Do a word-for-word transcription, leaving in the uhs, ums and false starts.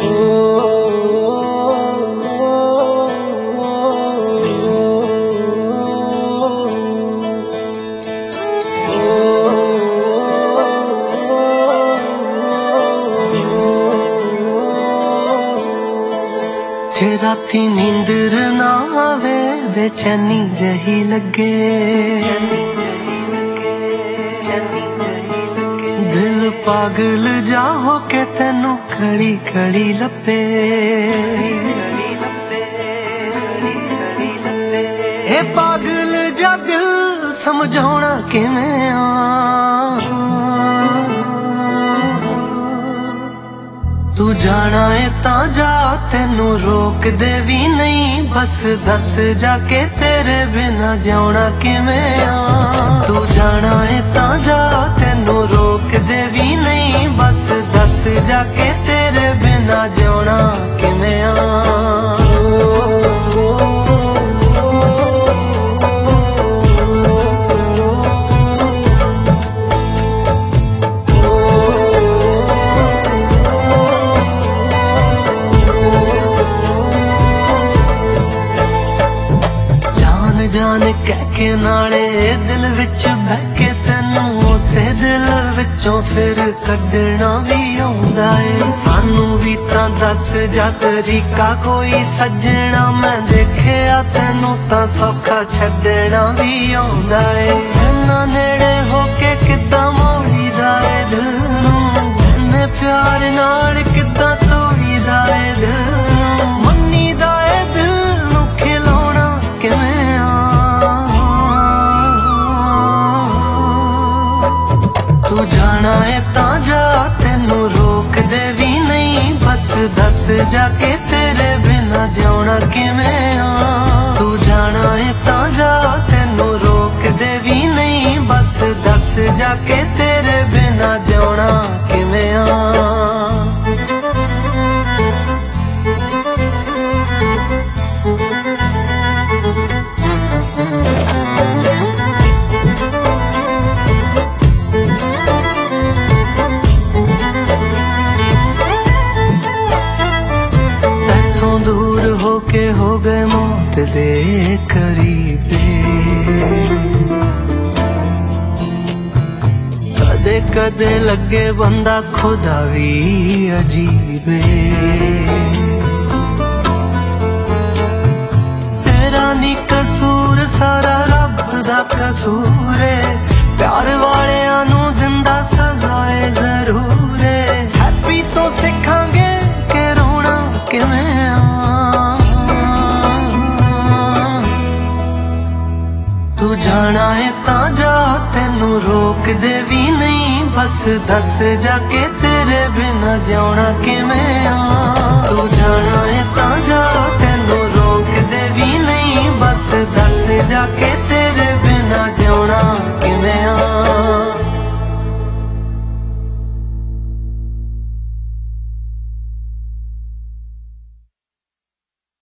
जे राती नींदर ना आवे बेचैनी जही लगे, दिल पागल जा हो के तेनू खड़ी खड़ी लपे। ए पागल जा दिल समझाउणा किवें आ, तू जाना है ता जा तेनू रोक दे भी नहीं, बस दस जाके तेरे बिना जाना किवें आ। तू जाना है ता जा तेनू रोक दे भी नहीं, बस दस जाके तेरे बिना जाना किवें आ। जान कह के नाले दिल विच बह के तेनू उसे दिल विचों फिर कड्डना भी आउंदा है। सानू भी तां दस जा तरीका कोई सजना, मैं देखिया तेनू तां सौखा छड्डना भी आउंदा है। इन्ना नेड़े होके किद्दां मोड़ीदा है दिल नूं, इन्ने प्यार नाल किद्दां तोड़ीदा है दिल नूं, मन्नीदा है दिल नूं खिलाउणा किवें तू जाना है ता जा तेनू रोक दे भी नहीं, बस दस जाके तेरे बिना जाना किवें आ। तू जाना है ता जा तेनू रोक दे भी नहीं, बस दस जाके तेरे बिना जाना किवें आ। दूर होके हो गए मौत दे करीबे, कदे कदे लगे बंदा खुदा भी अजीबे। तेरा नी कसूर सारा रब दा कसूर है, प्यार वालियां नू दिंदा सजाए जरूर है। हैप्पी तो सिखांगे के रोना किवें आ, तू जाना है ता जा तेनू रोक दे भी नहीं, बस दस जाके तेरे बिना जाना किवें आ।